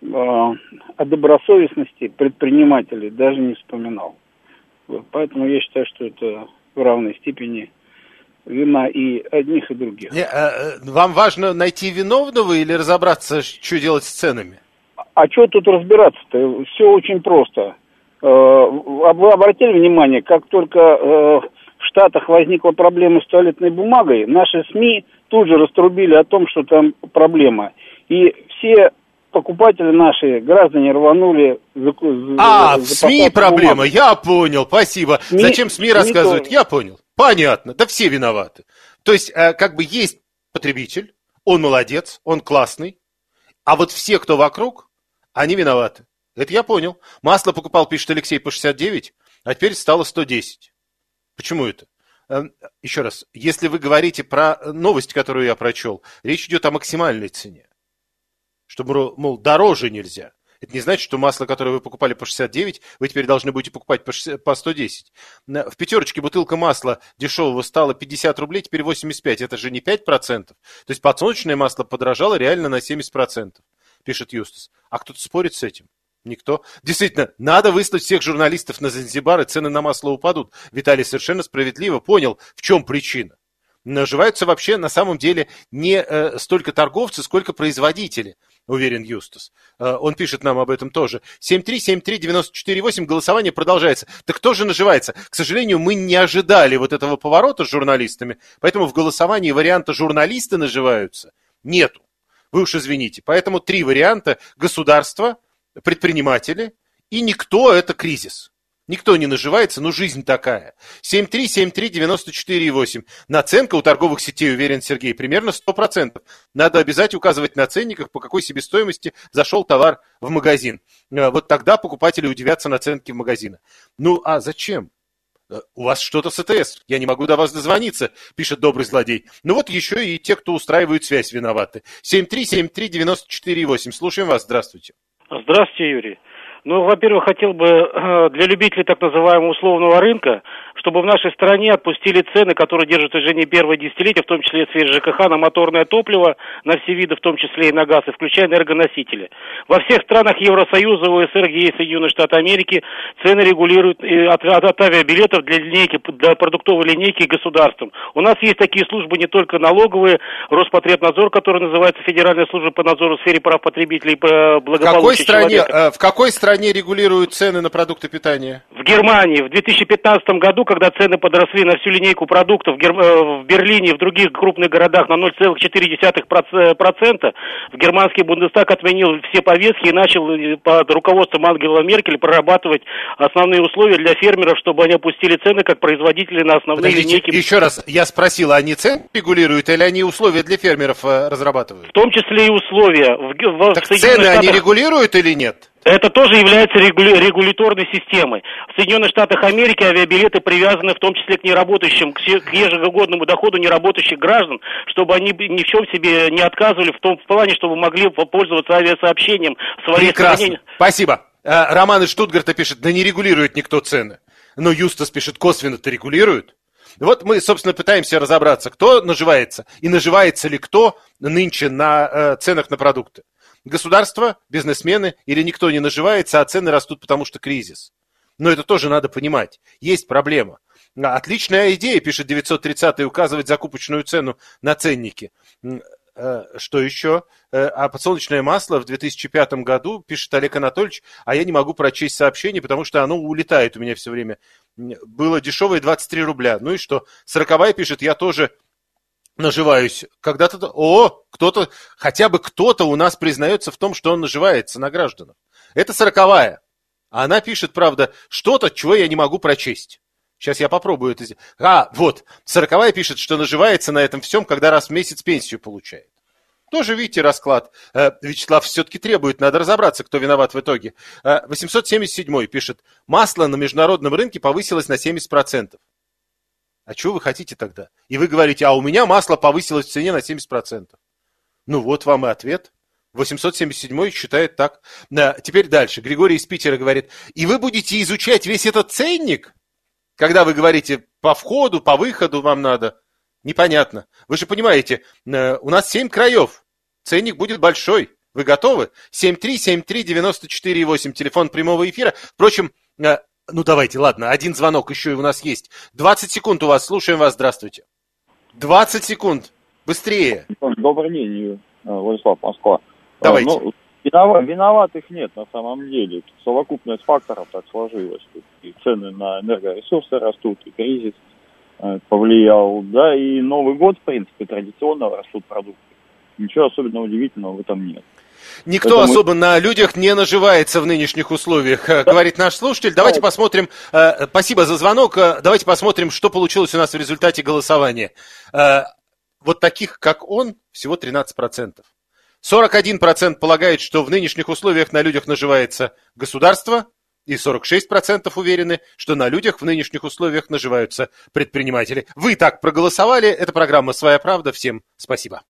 о добросовестности предпринимателей даже не вспоминал. Поэтому я считаю, что это в равной степени вина и одних, и других. Не, а, вам важно найти виновного или разобраться, что делать с ценами? А что тут разбираться-то? Все очень просто. Вы обратили внимание, как только в Штатах возникла проблема с туалетной бумагой, наши СМИ тут же раструбили о том, что там проблема. И все покупатели наши, граждане рванули за, А, за в СМИ проблема, бумагу. Я понял, спасибо. СМИ, Зачем СМИ, СМИ рассказывают? Тоже. Я понял. Понятно, да все виноваты. То есть, как бы есть потребитель, он молодец, он классный, а вот все, кто вокруг, они виноваты. Это я понял. Масло покупал, пишет Алексей, по шестьдесят девять, а теперь стало сто десять. Почему это? Еще раз, если вы говорите про новость, которую я прочел, речь идет о максимальной цене. Что, мол, дороже нельзя. Это не значит, что масло, которое вы покупали по шестьдесят девять, вы теперь должны будете покупать по, шестьдесят, по сто десять. В пятерочке бутылка масла дешевого стала пятьдесят рублей, теперь восемьдесят пять. Это же не пять процентов. То есть подсолнечное масло подорожало реально на семьдесят процентов, пишет Юстас. А кто-то спорит с этим? Никто. Действительно, надо выслать всех журналистов на Занзибар, и цены на масло упадут. Виталий совершенно справедливо понял, в чем причина. Наживаются вообще на самом деле не э, столько торговцы, сколько производители, уверен Юстас. Э, он пишет нам об этом тоже. семь три семь три девять четыре восемь, голосование продолжается. Так кто же наживается? К сожалению, мы не ожидали вот этого поворота с журналистами, поэтому в голосовании варианта «журналисты наживаются» нету. Вы уж извините. Поэтому три варианта: государство, предприниматели и никто. Это кризис. Никто не наживается, но жизнь такая. семь три семь три девять четыре восемь. Наценка у торговых сетей, уверен Сергей, примерно сто процентов. Надо обязательно указывать на ценниках, по какой себестоимости зашел товар в магазин. Вот тогда покупатели удивятся наценке в магазине. Ну, а зачем? У вас что-то с ЭТС. Я не могу до вас дозвониться, пишет добрый злодей. Ну вот еще и те, кто устраивают связь, виноваты. семь три семь три девять четыре восемь. Слушаем вас. Здравствуйте. Здравствуйте, Юрий. Ну, во-первых, хотел бы для любителей так называемого условного рынка, чтобы в нашей стране отпустили цены, которые держат в движении первое десятилетие, в том числе в сфере ЖКХ, на моторное топливо, на все виды, в том числе и на газ, и включая энергоносители. Во всех странах Евросоюза, ОСР, ЕС, Соединенные Штаты Америки цены регулируют от, от, от авиабилетов для линейки, для продуктовой линейки государством. У нас есть такие службы не только налоговые, Роспотребнадзор, который называется Федеральная служба по надзору в сфере прав потребителей и благополучия человека. В какой стране регулируют цены на продукты питания? В Германии. В две тысячи пятнадцатом году, когда цены подросли на всю линейку продуктов в, Гер... в Берлине и в других крупных городах на ноль целых четыре десятых процента, в германский Бундестаг отменил все повестки и начал под руководством Ангела Меркель прорабатывать основные условия для фермеров, чтобы они опустили цены как производители на основные Подождите, линейки. Еще раз, я спросил, они цены регулируют или они условия для фермеров разрабатывают? В том числе и условия. В... Так в цены Штатах... они регулируют или нет? Это тоже является регуля- регуляторной системой. В Соединенных Штатах Америки авиабилеты привязаны в том числе к неработающим, к ежегодному доходу неработающих граждан, чтобы они ни в чем себе не отказывали в том в плане, чтобы могли пользоваться авиасообщением в своей Прекрасно. стране. Спасибо. Роман из Штутгарта пишет, да не регулирует никто цены. Но Юстас пишет, косвенно-то регулируют. Вот мы, собственно, пытаемся разобраться, кто наживается и наживается ли кто нынче на э, ценах на продукты. Государство, бизнесмены или никто не наживается, а цены растут, потому что кризис. Но это тоже надо понимать. Есть проблема. Отличная идея, пишет девятьсот тридцатый, указывать закупочную цену на ценники. Что еще? А подсолнечное масло в две тысячи пятом году, пишет Олег Анатольевич, а я не могу прочесть сообщение, потому что оно улетает у меня все время. Было дешевое двадцать три рубля. Ну и что? Сороковая пишет, я тоже наживаюсь. Когда-то, о, кто-то, хотя бы кто-то у нас признается в том, что он наживается на гражданах. Это сороковая. А она пишет, правда, что-то, чего я не могу прочесть. Сейчас я попробую это сделать. А, вот, сороковая пишет, что наживается на этом всем, когда раз в месяц пенсию получает. Тоже, видите, расклад. Вячеслав все-таки требует, надо разобраться, кто виноват в итоге. восемьсот семьдесят седьмой пишет, масло на международном рынке повысилось на семьдесят процентов. А что вы хотите тогда? И вы говорите, а у меня масло повысилось в цене на семьдесят процентов. Ну вот вам и ответ. восемьсот семьдесят седьмой считает так. Да, теперь дальше. Григорий из Питера говорит, и вы будете изучать весь этот ценник? Когда вы говорите, по входу, по выходу вам надо. Непонятно. Вы же понимаете, у нас семь краев. Ценник будет большой. Вы готовы? семь три семь три девять четыре восемь. Телефон прямого эфира. Впрочем, ну давайте, ладно, один звонок еще и у нас есть. двадцать секунд у вас, слушаем вас, здравствуйте. двадцать секунд, быстрее. Добрый день, Владислав, Москва. Давайте. Ну, винов... Виноватых нет на самом деле. Совокупность факторов так сложилась. И цены на энергоресурсы растут, и кризис повлиял. Да, и Новый год, в принципе, традиционно растут продукты. Ничего особенно удивительного в этом нет. Никто Поэтому... особо на людях не наживается в нынешних условиях, да. Говорит наш слушатель. Давайте да. посмотрим, э, спасибо за звонок, э, давайте посмотрим, что получилось у нас в результате голосования. Э, вот таких, как он, всего тринадцать процентов. сорок один процент полагает, что в нынешних условиях на людях наживается государство, и сорок шесть процентов уверены, что на людях в нынешних условиях наживаются предприниматели. Вы так проголосовали, это программа «Своя правда», всем спасибо.